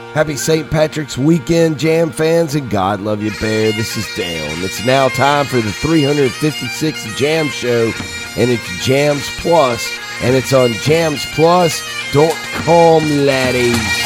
Happy St. Patrick's weekend, Jam fans, and God love you, Bear. This is Dale. It's now time for the 356th Jam Show, and it's Jams Plus, and it's on jamsplus.com, laddies.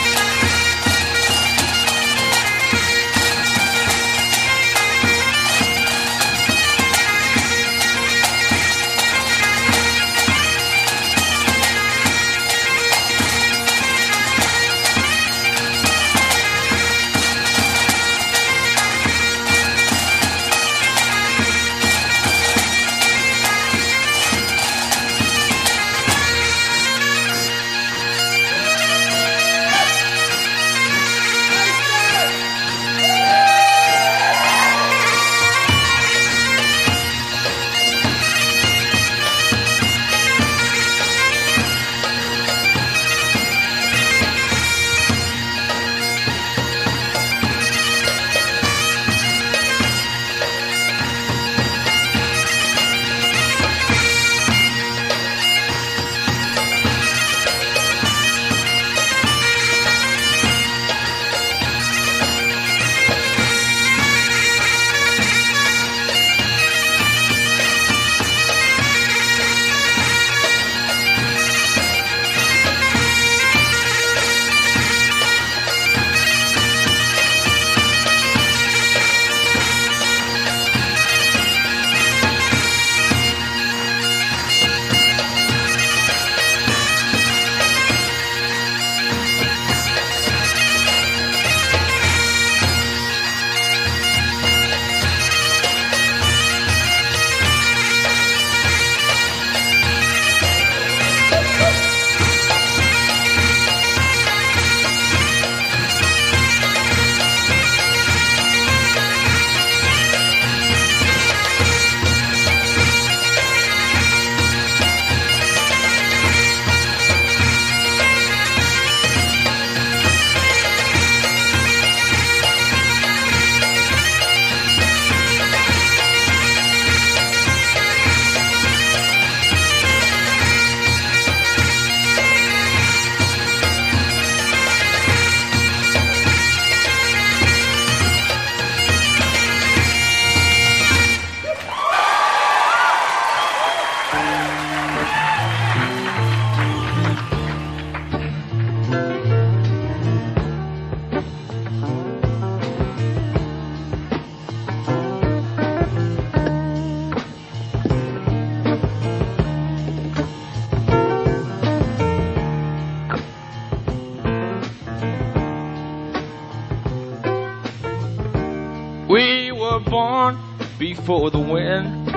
We were born before the wind,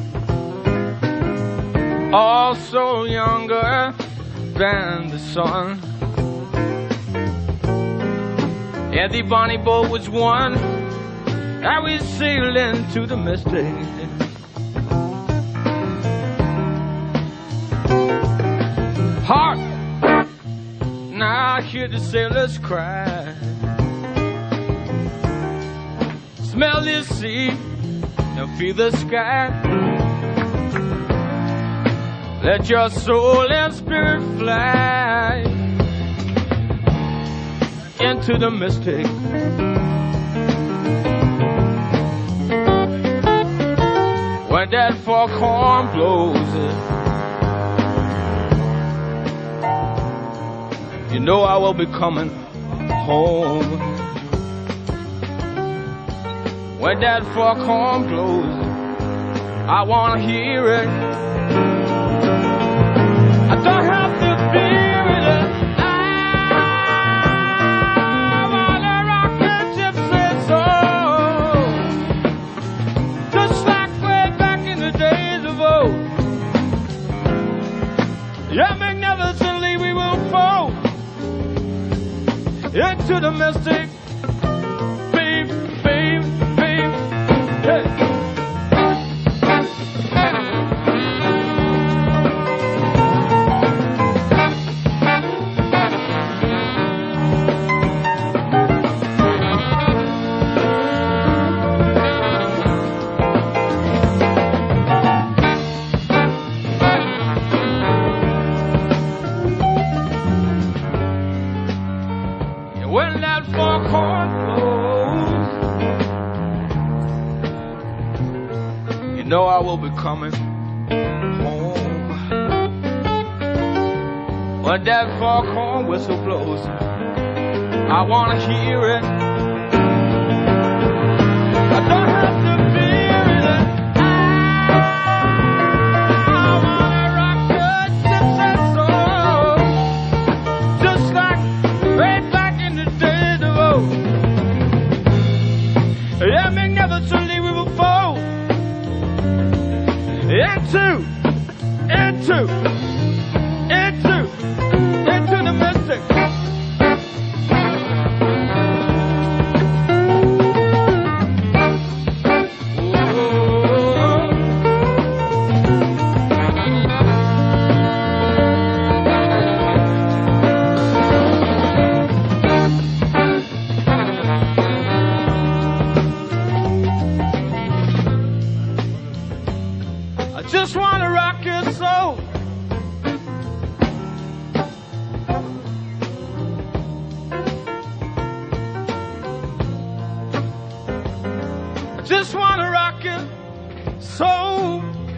also younger than the sun. Yeah, the bonnie boat was one, and we sailed into the mystic. Hark! Now I hear the sailors cry. Smell this sea, now feel the sky. Let your soul and spirit fly into the mystic. When that foghorn blows, you know I will be coming home. When that foghorn blows, I wanna hear it. I don't have to fear it. I wanna rock a gypsy soul, just like way back in the days of old. Yeah, magnificently we will fall into the mystic. Babe, babe, babe, hey. When You know I will be coming home when that foghorn whistle blows. I wanna hear it. I don't have to fear it. I wanna rock the ships and soul, just like way back in the days of old. Yeah, magnificently we will fall into the mystic. I just wanna rock your soul. I just wanna rock your soul.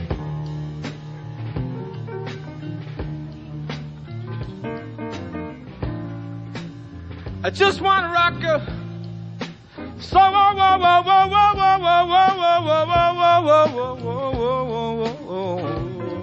I just wanna rock your soul. Whoa, whoa, whoa, whoa, whoa, whoa, whoa, whoa, whoa, whoa, whoa, whoa, whoa, whoa, whoa, whoa.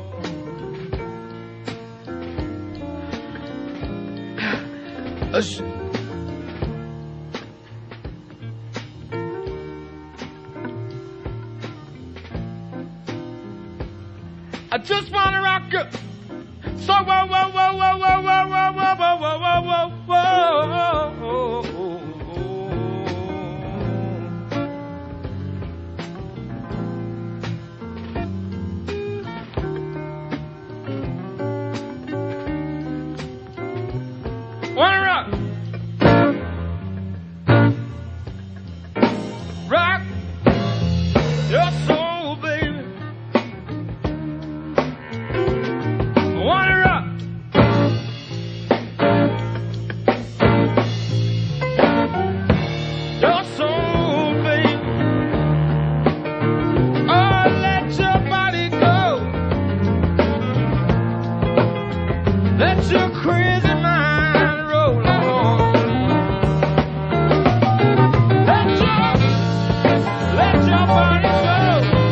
I just wanna rock you. So whoa, whoa, whoa, whoa, whoa, whoa, whoa, whoa, whoa, whoa, whoa, whoa. Wanna rock? Rock your soul, baby. Wanna rock? Your soul, baby. Oh, let your body go. Let your crazy mind roll on. Let your body go.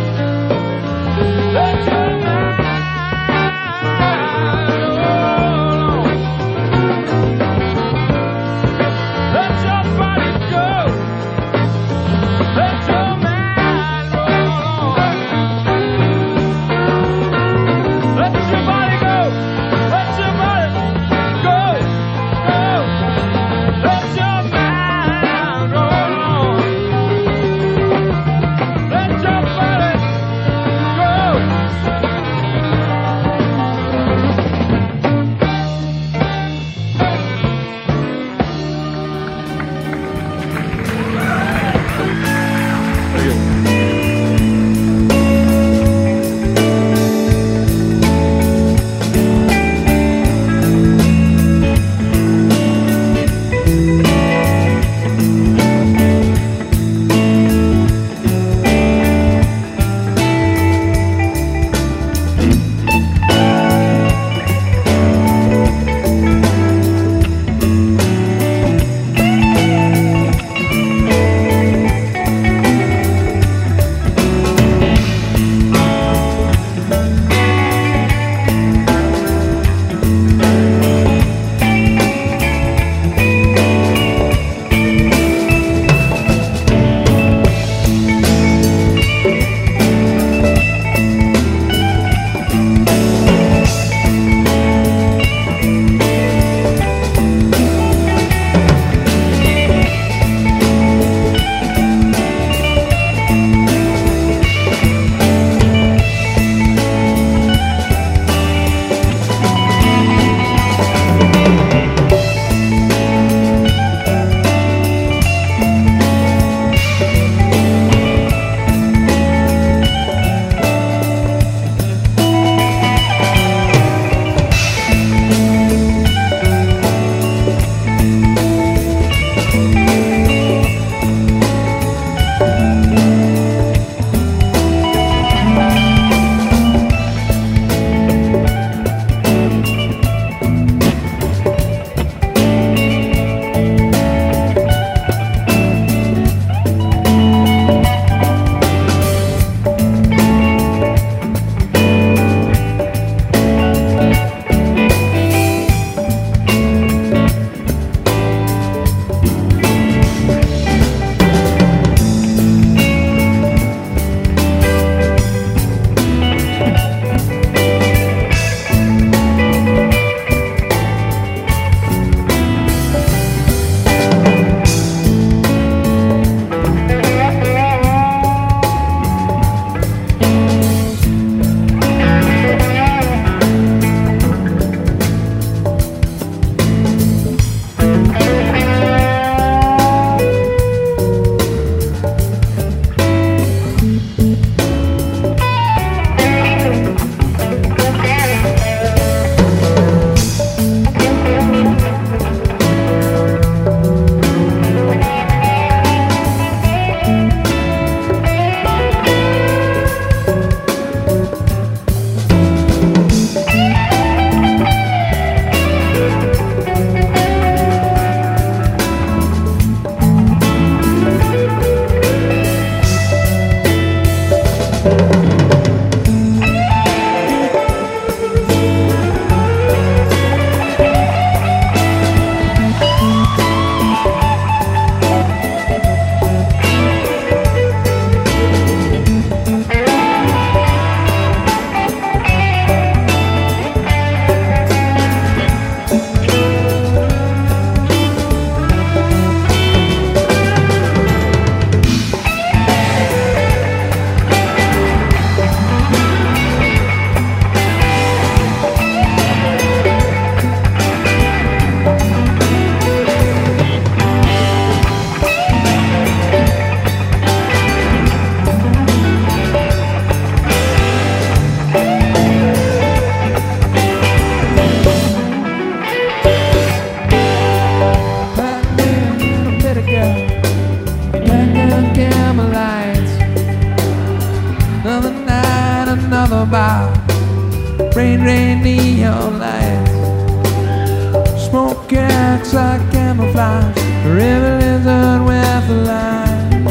about rain, rain, neon lights. Smoke acts like camouflage, river lizard with a line.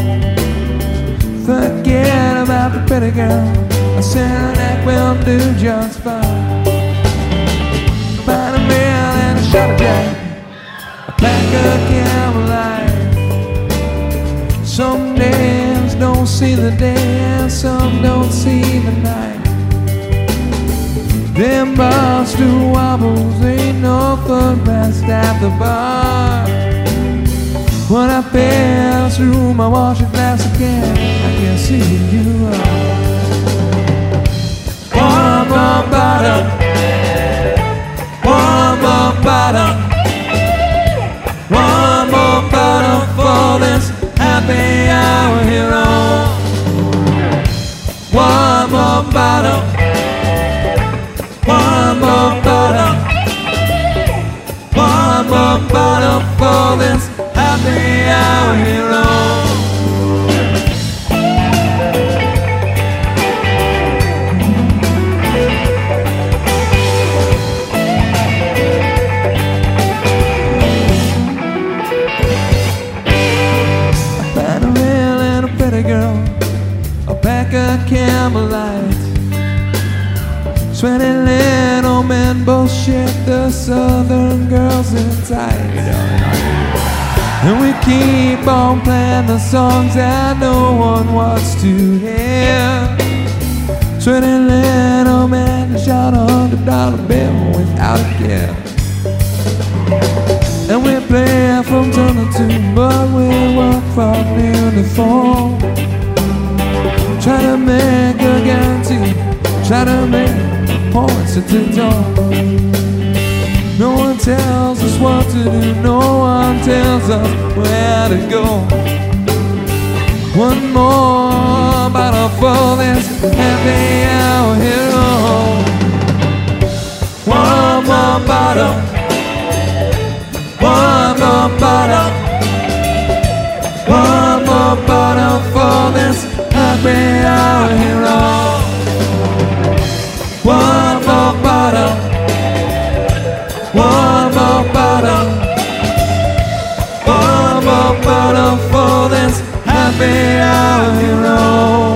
Forget about the pretty girl, I said that will do just fine. Find a meal and a shot of jack, a pack of Camel Light. Some days don't see the day and some don't see the night. Them Boston wobbles ain't no footrest at the bar. When I pass through my washer glass again, I can see who you are. One more bottle, one more bottle, one more bottle for this happy hour here on. One more bottle, one more bottle, one more bottle for this happy hour here on. Girl, a pack of Camel Lights. Sweaty little men bullshit the southern girls in tights. And we keep on playing the songs that no one wants to hear. Sweaty little men shout $100 bill without a care. And we play from 10 to 2, but we work from noon to 4. Try to make a guarantee, try to make points at the door. No one tells us what to do, no one tells us where to go. One more bottle for this happy hour here on. One more bottle, one more bottle, one more bottle for this happy hour here on. One more bottle, one more bottle, one more bottle for this happy hour here on.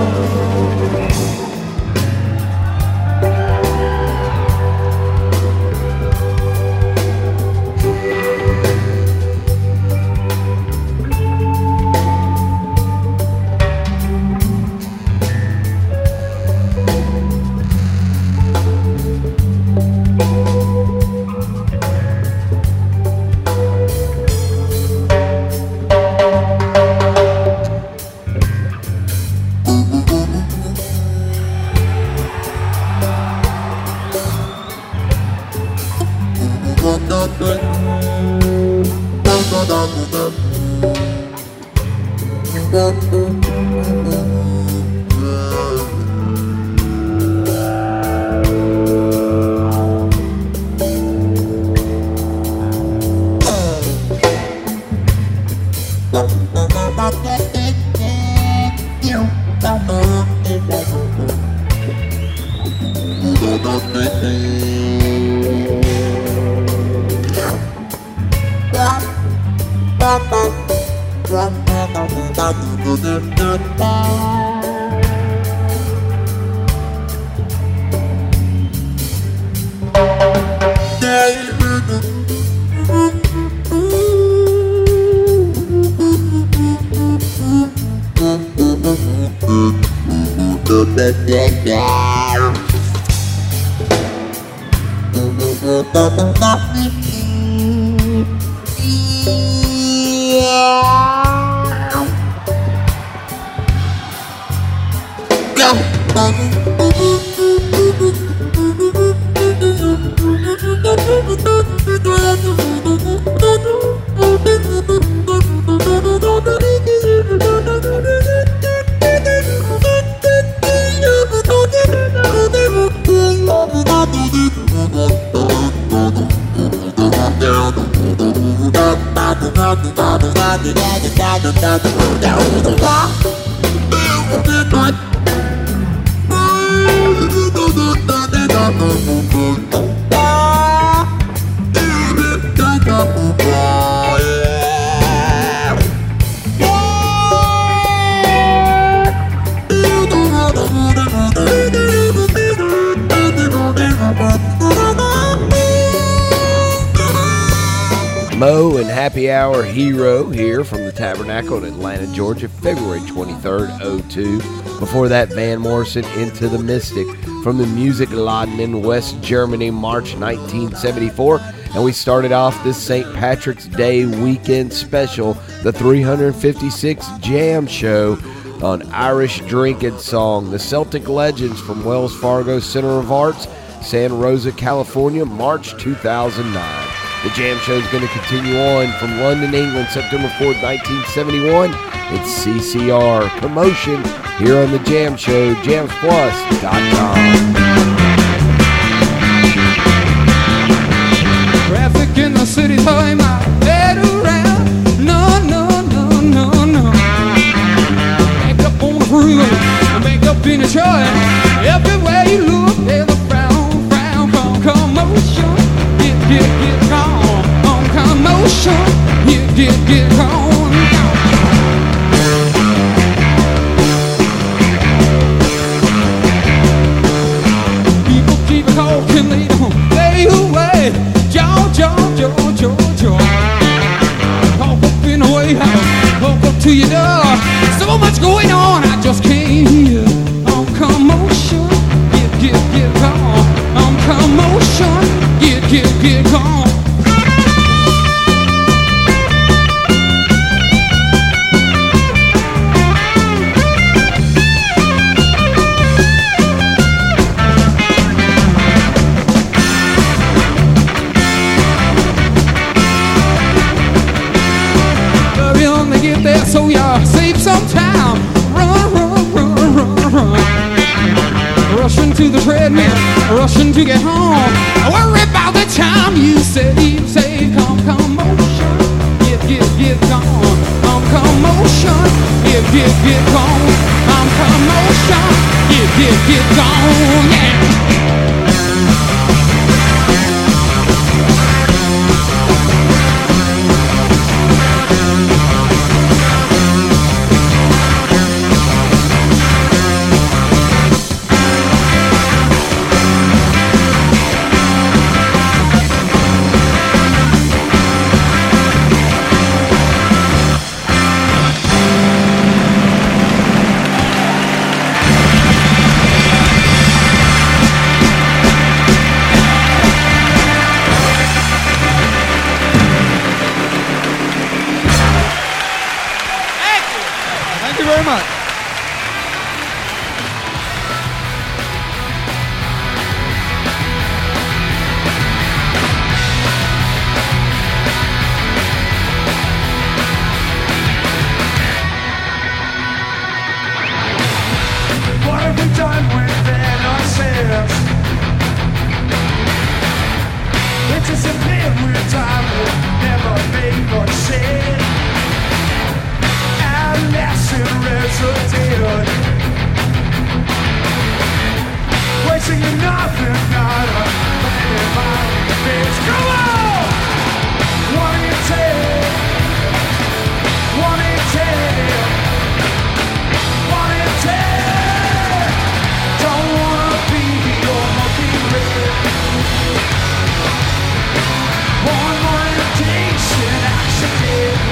Mo and Happy Hour Hero here from the Tabernacle in Atlanta, Georgia, February 23rd, 02. Before that, Van Morrison, Into the Mystic from the Music Laden in West Germany, March 1974. And we started off this St. Patrick's Day weekend special, the 356 Jam Show, on Irish Drinking Song, the Celtic Legends from Wells Fargo Center of Arts, Santa Rosa, California, March 2009. The Jam Show is going to continue on from London, England, September 4th, 1971. It's CCR Commotion here on the Jam Show, jamsplus.com. Traffic in the city, throwing my head around. No, no, no, no, no. Back up on the freeway, back up in the truck. Everywhere you look, there's a frown, frown, commotion. Get gone, on commotion. Get gone. People keep talking, they don't stay away. Talk up in the way house, walk up to your door. So much going on, I just can't hear. On commotion, get gone. On commotion, get gone. So y'all save some time. Run. Rushing to the treadmill, rushing to get home. Worry about the time you save. Commotion, get gone. Commotion, get gone. Commotion, get gone. Yeah. One more temptation, accident.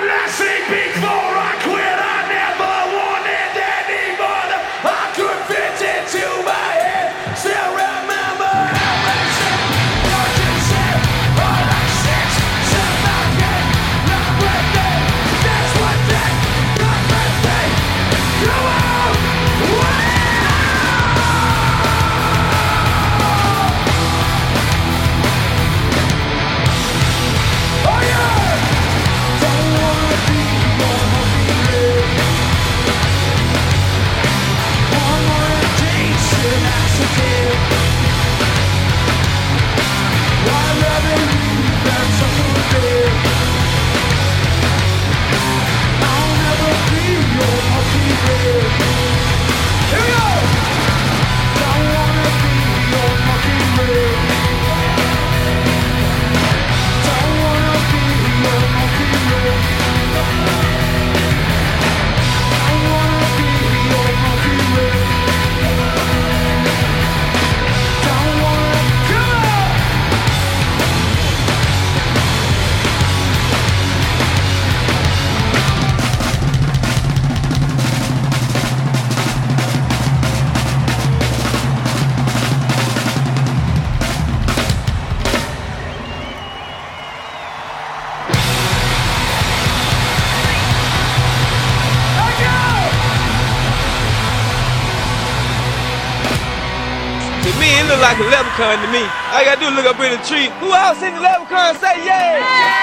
It look like a leprechaun to me. All you gotta do is look up in the tree. Who else seen the leprechaun? Say yeah!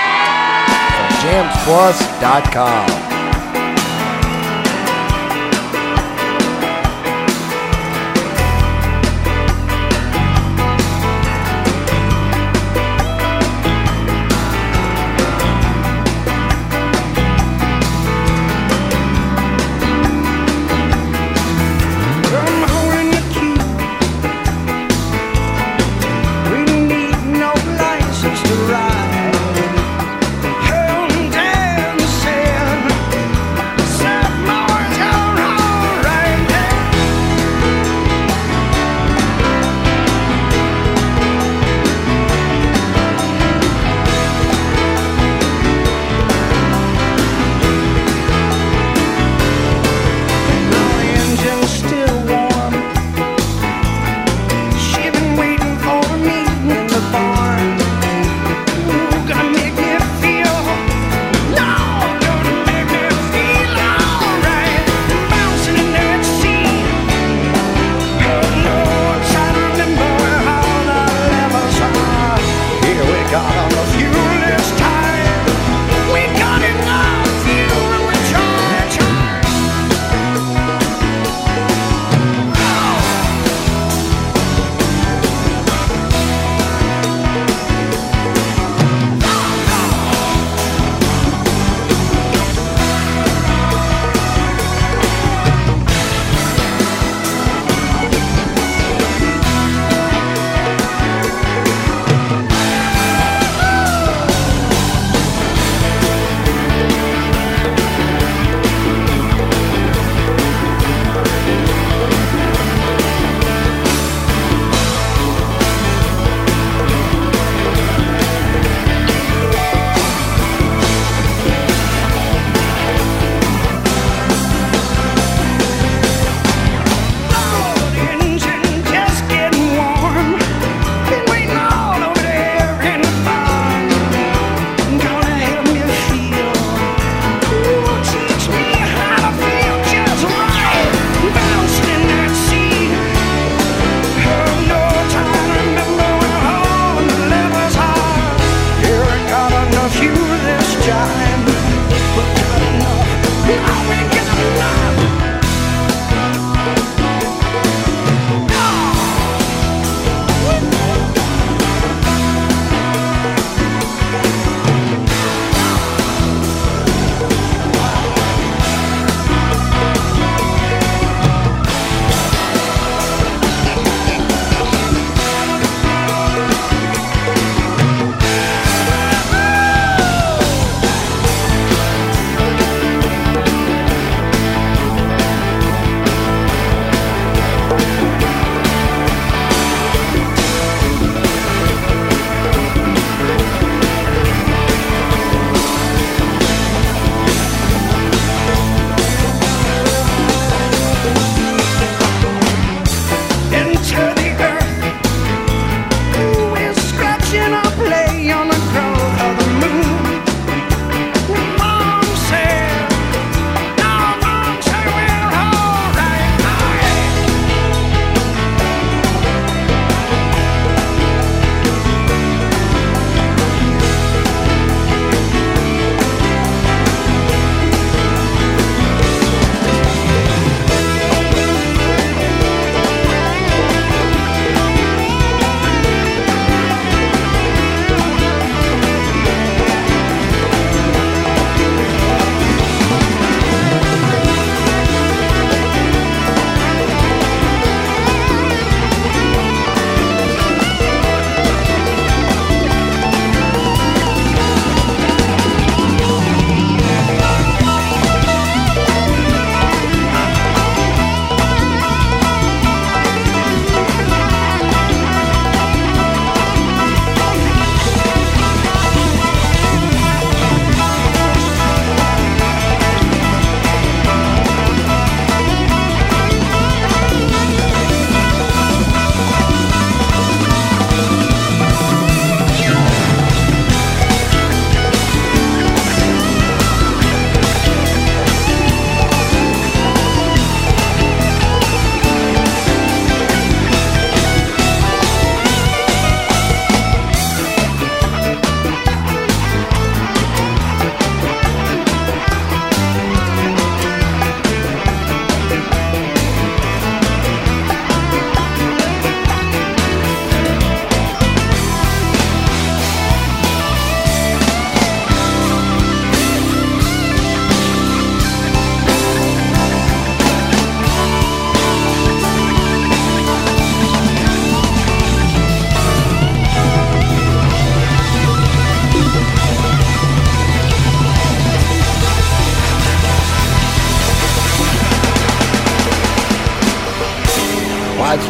JamsPlus.com. Hell dancing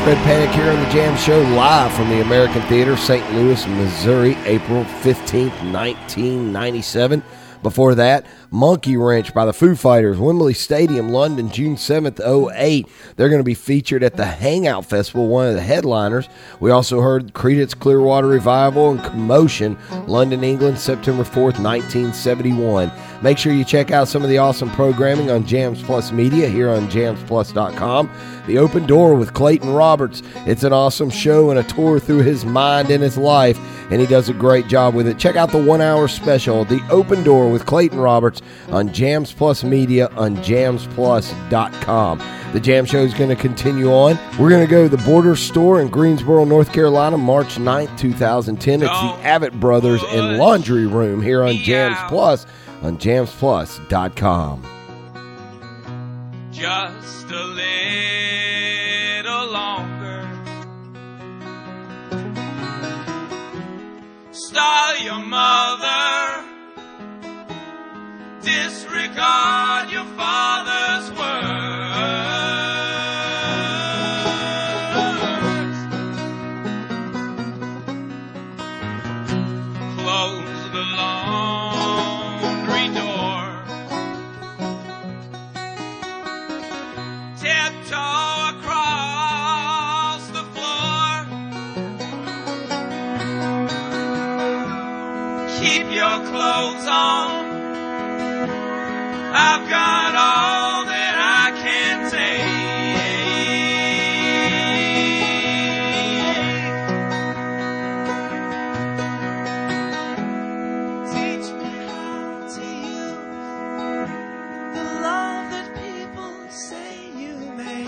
Spread Panic here on the Jam Show, live from the American Theater, St. Louis, Missouri, April 15th, 1997. Before that, Monkey Wrench by the Foo Fighters, Wembley Stadium, London, June 7th, 08. They're going to be featured at the Hangout Festival, one of the headliners. We also heard Creedence Clearwater Revival and Commotion, London, England, September 4th, 1971. Make sure you check out some of the awesome programming on Jams Plus Media here on jamsplus.com. The Open Door with Clayton Roberts. It's an awesome show and a tour through his mind and his life, and he does a great job with it. Check out the 1 hour special, The Open Door with Clayton Roberts, on Jams Plus Media on jamsplus.com. The Jam Show is going to continue on. We're going to go to the Border Store in Greensboro, North Carolina, March 9th, 2010. It's the Abbott Brothers and Laundry Room here on Jams Plus on jamsplus.com. Just a little longer. Stall your mother. Disregard your father's words. Close the laundry door. Tiptoe across the floor. Keep your clothes on. I've got all that I can take. Teach me how to use the love that people say you make.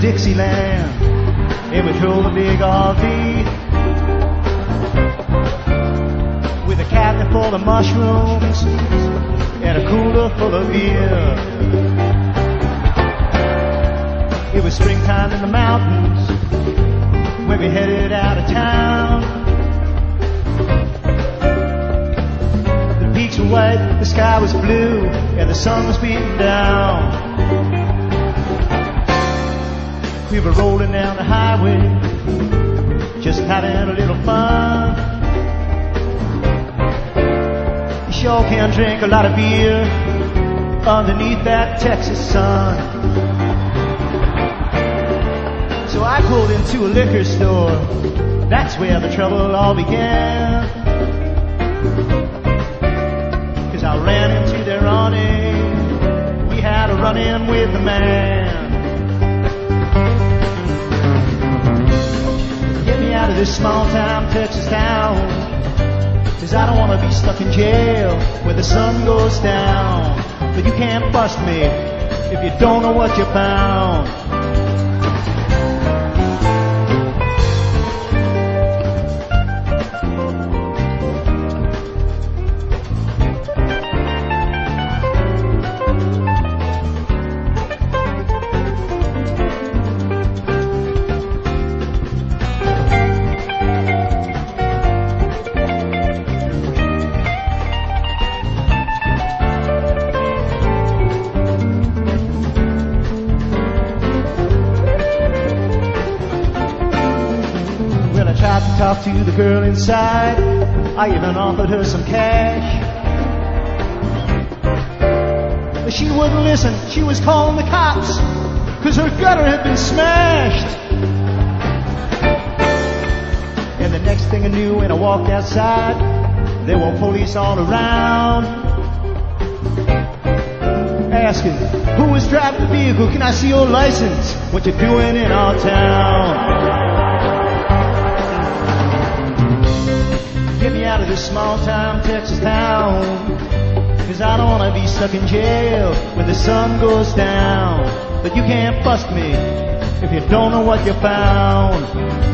Dixieland, and we drove a big RV with a cabinet full of mushrooms and a cooler full of beer. It was springtime in the mountains when we headed out of town. The peaks were white, the sky was blue, and the sun was beating down. We were rolling down the highway, just having a little fun. You sure can drink a lot of beer underneath that Texas sun. So I pulled into a liquor store, that's where the trouble all began. 'Cause I ran into their awning, we had a run-in with the man. Get me out of this small-time Texas town, 'cause I don't want to be stuck in jail where the sun goes down. But you can't bust me if you don't know what you found. Talked to the girl inside, I even offered her some cash. But she wouldn't listen, she was calling the cops, 'cause her gutter had been smashed. And the next thing I knew, when I walked outside, there were police all around, asking, who was driving the vehicle, can I see your license, what you doing in our town? Get me out of this small-time Texas town, 'cause I don't want to be stuck in jail when the sun goes down. But you can't bust me if you don't know what you found.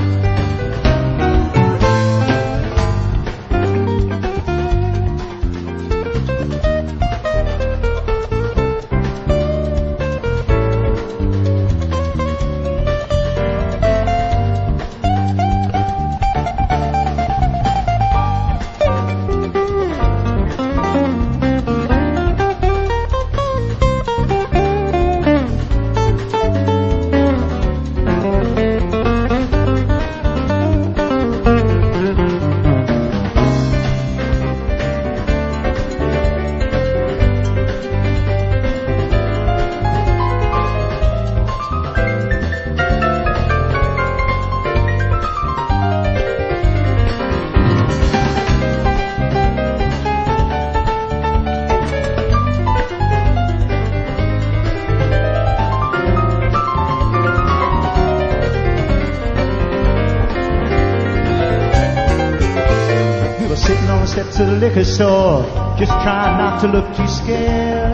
To the liquor store, just trying not to look too scared.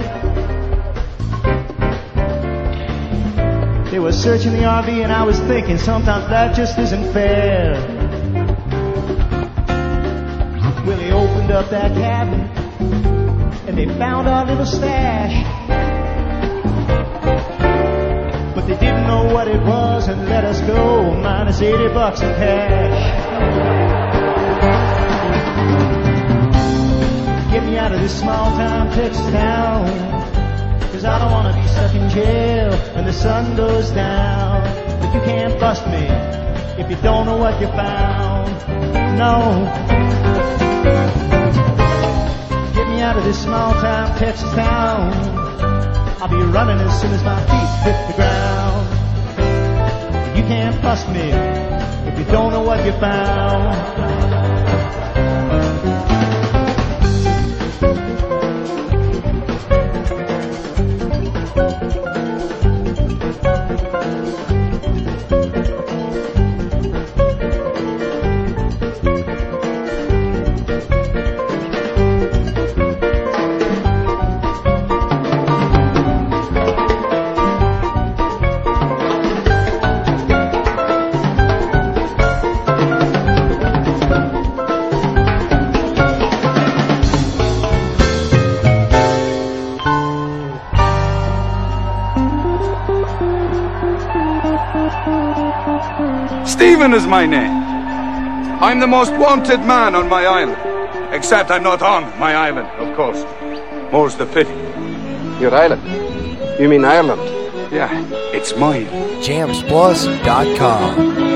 They were searching the RV and I was thinking sometimes that just isn't fair. Well, they opened up that cabinet and they found our little stash, but they didn't know what it was and let us go minus $80 in cash. Get me out of this small-time Texas town, 'cause I don't want to be stuck in jail when the sun goes down. But you can't bust me if you don't know what you found. No. Get me out of this small-time Texas town, I'll be running as soon as my feet hit the ground. You can't bust me if you don't know what you found. Stephen is my name. I'm the most wanted man on my island. Except I'm not on my island, of course. More's the pity. Your island? You mean Ireland? Yeah, it's mine. JamsPlus.com.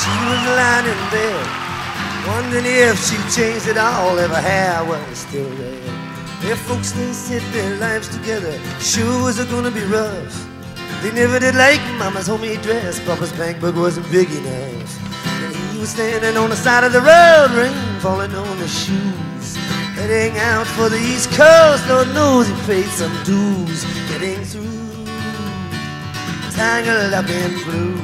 She was lying in bed, wondering if she changed it all, if her hair was still red. If folks they set their lives together, sure was it gonna be rough. They never did like Mama's homemade dress, Papa's bank book wasn't big enough. And he was standing on the side of the road, rain falling on his shoes, heading out for the East Coast. Lord knows he paid some dues, getting through, tangled up in blue.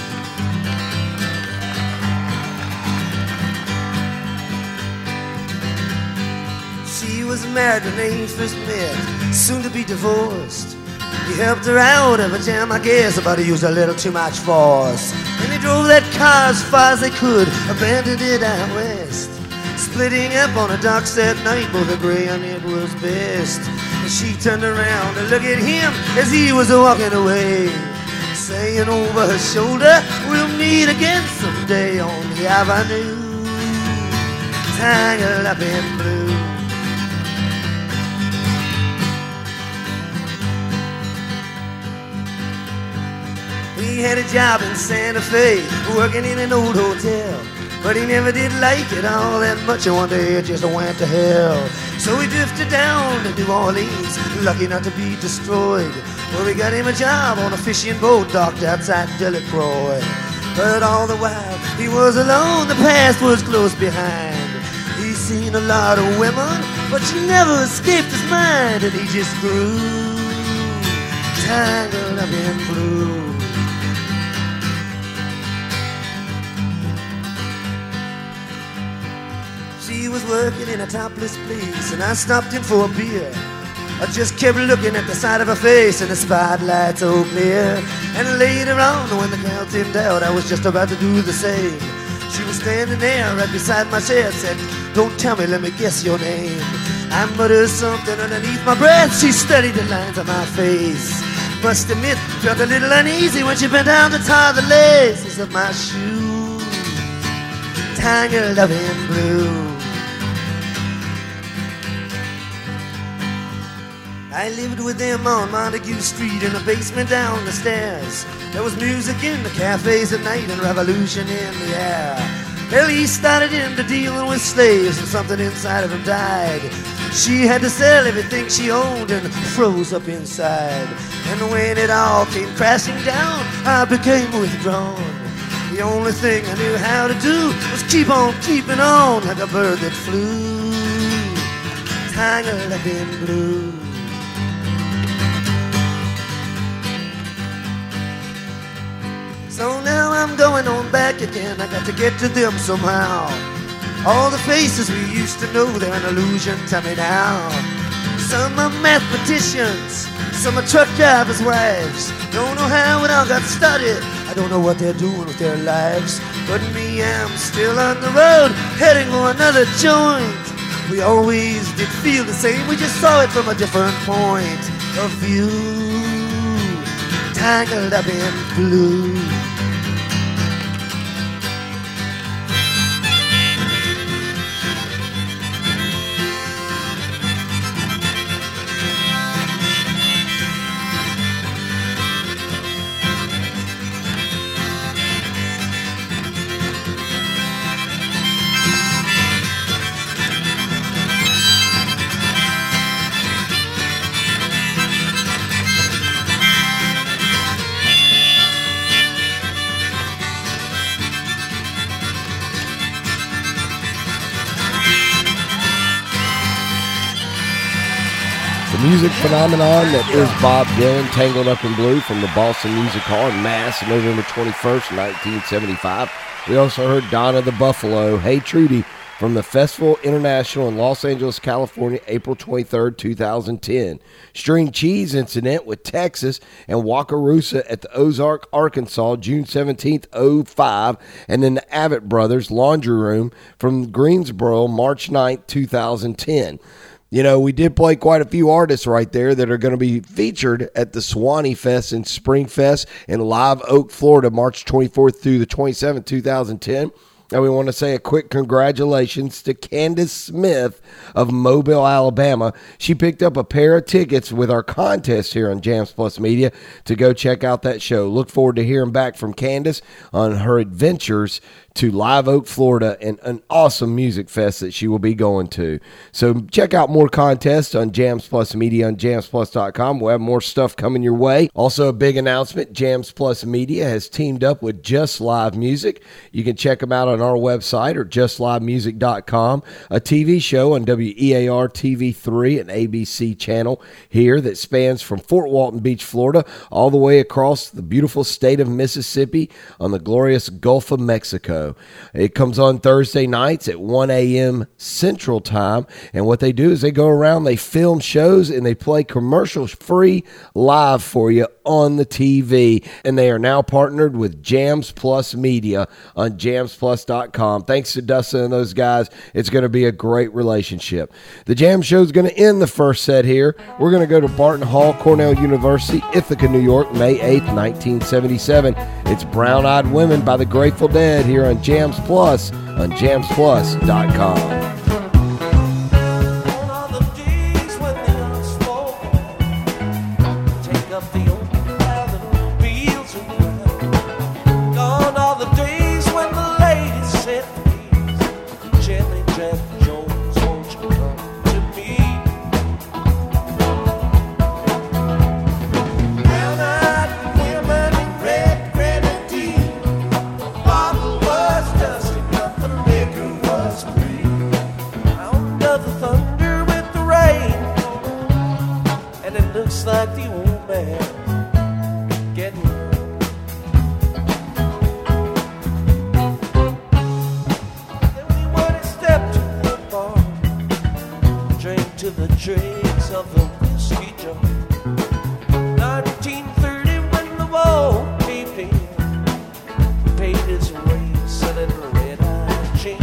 She was married when they first met, soon to be divorced. He helped her out of a jam, I guess, but he used a little too much force. And they drove that car as far as they could, abandoned it out west. Splitting up on the docks that night, both agree on it was best. And she turned around to look at him as he was walking away, saying over her shoulder, we'll meet again someday on the avenue, tangled up in blue. He had a job in Santa Fe, working in an old hotel, but he never did like it all that much, and one day it just went to hell. So he drifted down to New Orleans, lucky not to be destroyed. Well, he got him a job on a fishing boat docked outside Delacroix. But all the while he was alone, the past was close behind. He's seen a lot of women, but she never escaped his mind, and he just grew tangled up in blue. She was working in a topless place, and I stopped in for a beer. I just kept looking at the side of her face and the spotlight so clear. And later on, when the crowd thinned out, I was just about to do the same. She was standing there right beside my chair, said, don't tell me, let me guess your name. I muttered something underneath my breath. She studied the lines on my face. Must admit, felt a little uneasy when she bent down to tie the laces of my shoes, tangled up in blue. I lived with them on Montague Street in a basement down the stairs. There was music in the cafes at night and revolution in the air. Well, he started into dealing with slaves and something inside of him died. She had to sell everything she owned and froze up inside. And when it all came crashing down, I became withdrawn. The only thing I knew how to do was keep on keeping on like a bird that flew, tangled up in blue. So now I'm going on back again, I got to get to them somehow. All the faces we used to know, they're an illusion to me now. Some are mathematicians, some are truck drivers' wives. Don't know how it all got started, I don't know what they're doing with their lives. But me, I'm still on the road, heading for another joint. We always did feel the same, we just saw it from a different point of view, tangled up in blue. Music phenomenon that is Bob Dylan, Tangled Up in Blue from the Boston Music Hall in Mass on November 21st, 1975. We also heard Donna the Buffalo, Hey Trudy, from the Festival International in Los Angeles, California, April 23rd, 2010. String Cheese Incident with Texas and Wakarusa at the Ozark, Arkansas, June 17th, 05. And then the Avett Brothers, Laundry Room from Greensboro, March 9th, 2010. You know, we did play quite a few artists right there that are going to be featured at the Swanee Fest and Spring Fest in Live Oak, Florida, March 24th through the 27th, 2010. Now we want to say a quick congratulations to Candace Smith of Mobile, Alabama. She picked up a pair of tickets with our contest here on Jams Plus Media to go check out that show. Look forward to hearing back from Candace on her adventures to Live Oak, Florida, and an awesome music fest that she will be going to. So check out more contests on Jams Plus Media on jamsplus.com. We'll have more stuff coming your way. Also, a big announcement, Jams Plus Media has teamed up with Just Live Music. You can check them out on our website or justlivemusic.com. A TV show on WEAR TV3 and ABC channel here that spans from Fort Walton Beach, Florida, all the way across the beautiful state of Mississippi on the glorious Gulf of Mexico. It comes on Thursday nights at 1 a.m. Central Time, and what they do is they go around, they film shows, and they play commercial-free live for you on the TV, and they are now partnered with Jams Plus Media on jamsplus.com. Thanks to Dustin and those guys, it's going to be a great relationship. The Jam Show is going to end the first set here. We're going to go to Barton Hall, Cornell University, Ithaca, New York, May 8th, 1977. It's Brown Eyed Women by the Grateful Dead here on Jams Plus on jamsplus.com. Like the old man getting then we went and stepped to the bar, drank to the dregs of the whiskey jar. 1930 when the wall caved in, paid his way selling red-eye jeans.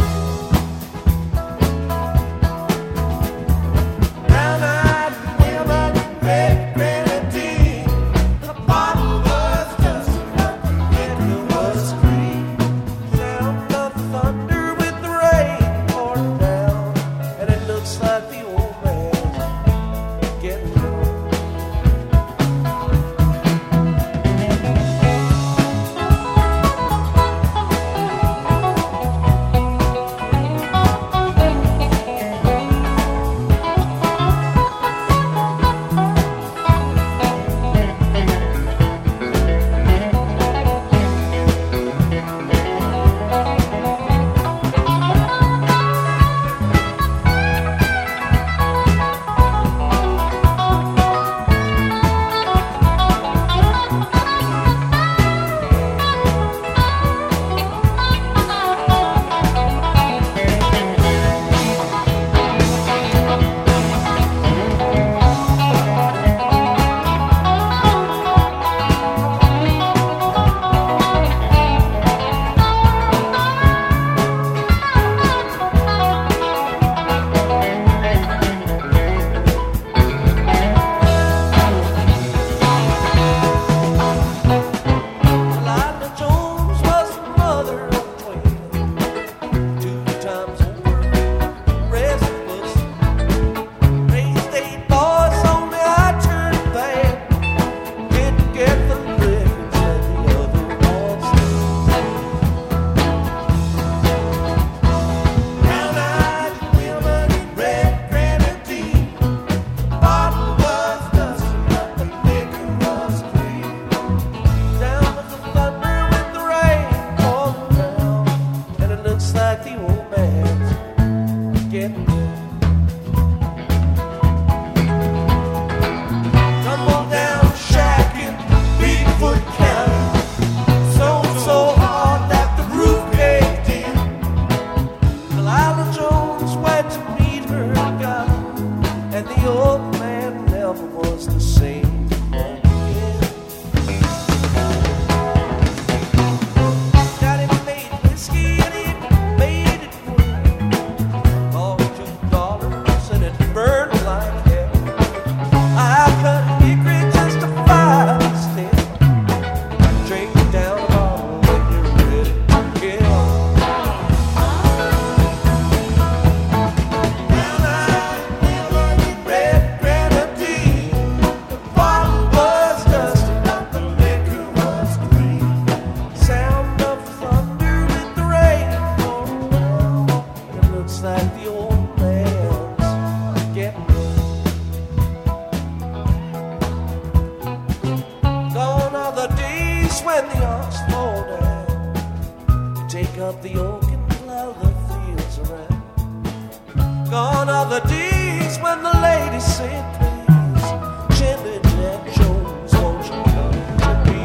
around. Gone are the days when the ladies said, please, Jimmy Jack Jones, won't you come to me?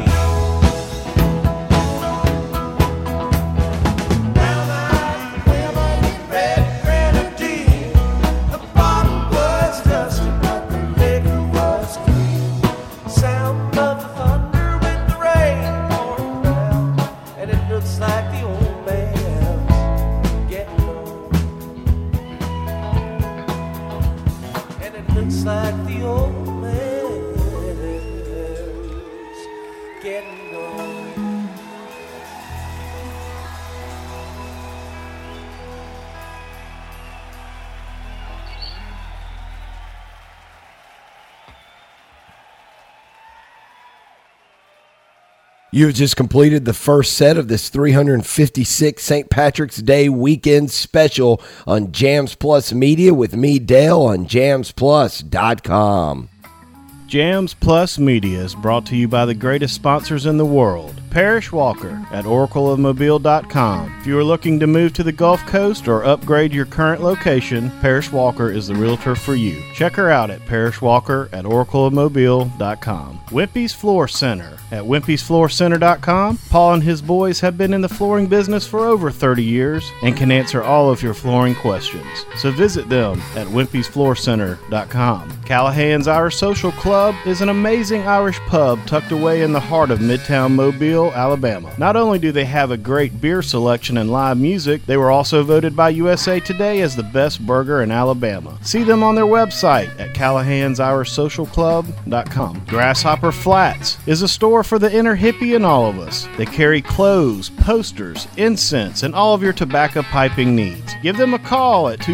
Now I am a red grenadine. The bottle was dusty, but the liquor was clean. Sound of the thunder with the rain pouring down, and it looks like the old man's getting old. And it looks like the old man's getting old. You've just completed the first set of this 356 St. Patrick's Day weekend special on Jams Plus Media with me, Dale, on jamsplus.com. Jams Plus Media is brought to you by the greatest sponsors in the world. Parrish Walker at oracleofmobile.com. If you are looking to move to the Gulf Coast or upgrade your current location, Parrish Walker is the realtor for you. Check her out at Parrish Walker at oracleofmobile.com. Wimpy's Floor Center at wimpysfloorcenter.com. Paul and his boys have been in the flooring business for over 30 years and can answer all of your flooring questions. So visit them at wimpysfloorcenter.com. Callahan's Irish Social Club is an amazing Irish pub tucked away in the heart of Midtown Mobile, Alabama. Not only do they have a great beer selection and live music, they were also voted by USA Today as the best burger in Alabama. See them on their website at callahansirishsocialclub.com. Grasshopper Flats is a store for the inner hippie in all of us. They carry clothes, posters, incense, and all of your tobacco piping needs. Give them a call at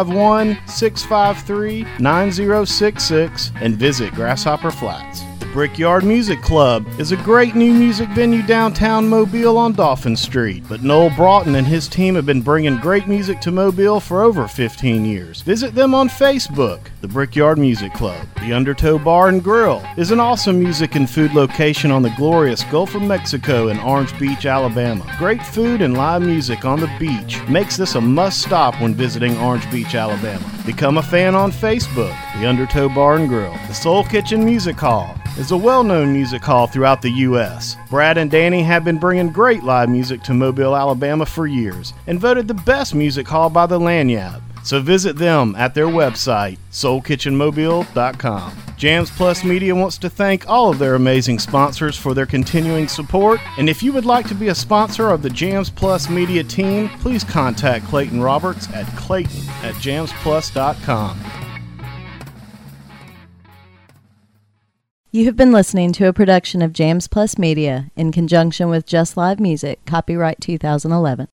251-653-9066 and visit Grasshopper Flats. The Brickyard Music Club is a great new music venue downtown Mobile on Dolphin Street, but Noel Broughton and his team have been bringing great music to Mobile for over 15 years. Visit them on Facebook. The Brickyard Music Club. The Undertow Bar and Grill is an awesome music and food location on the glorious Gulf of Mexico in Orange Beach, Alabama. Great food and live music on the beach makes this a must-stop when visiting Orange Beach, Alabama. Become a fan on Facebook. The Undertow Bar and Grill. The Soul Kitchen Music Hall is a well-known music hall throughout the U.S. Brad and Danny have been bringing great live music to Mobile, Alabama for years and voted the best music hall by the Lanyard. So visit them at their website, soulkitchenmobile.com. Jams Plus Media wants to thank all of their amazing sponsors for their continuing support. And if you would like to be a sponsor of the Jams Plus Media team, please contact Clayton Roberts at clayton@jamsplus.com. You have been listening to a production of Jams Plus Media in conjunction with Just Live Music, copyright 2011.